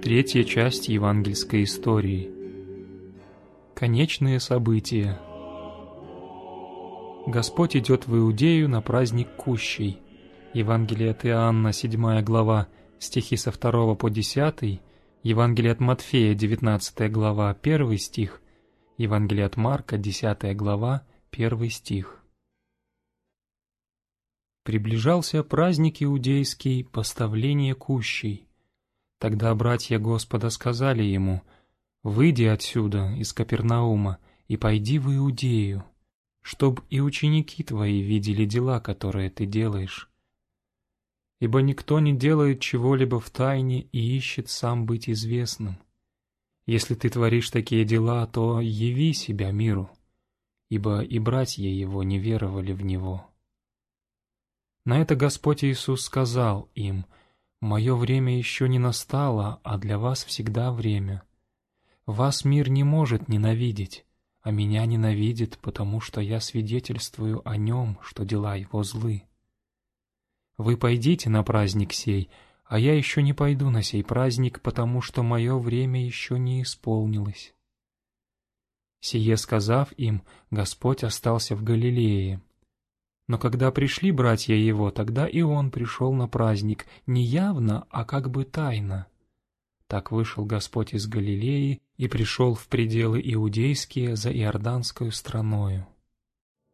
Третья часть евангельской истории. Конечные события. Господь идет в Иудею на праздник Кущей. Евангелие от Иоанна, 7 глава, стихи со 2 по 10, Евангелие от Матфея, 19 глава, 1 стих, Евангелие от Марка, 10 глава, 1 стих. Приближался праздник иудейский, поставление Кущей. Тогда братья Господа сказали ему: «Выйди отсюда, из Капернаума, и пойди в Иудею, чтоб и ученики твои видели дела, которые ты делаешь. Ибо никто не делает чего-либо в тайне и ищет сам быть известным. Если ты творишь такие дела, то яви себя миру, ибо и братья его не веровали в него». На это Господь Иисус сказал им: «Мое время еще не настало, а для вас всегда время. Вас мир не может ненавидеть, а меня ненавидит, потому что я свидетельствую о нем, что дела его злы. Вы пойдите на праздник сей, а я еще не пойду на сей праздник, потому что мое время еще не исполнилось». Сие сказав им, Господь остался в Галилее. Но когда пришли братья его, тогда и он пришел на праздник, не явно, а как бы тайно. Так вышел Господь из Галилеи и пришел в пределы иудейские за Иорданскою страною.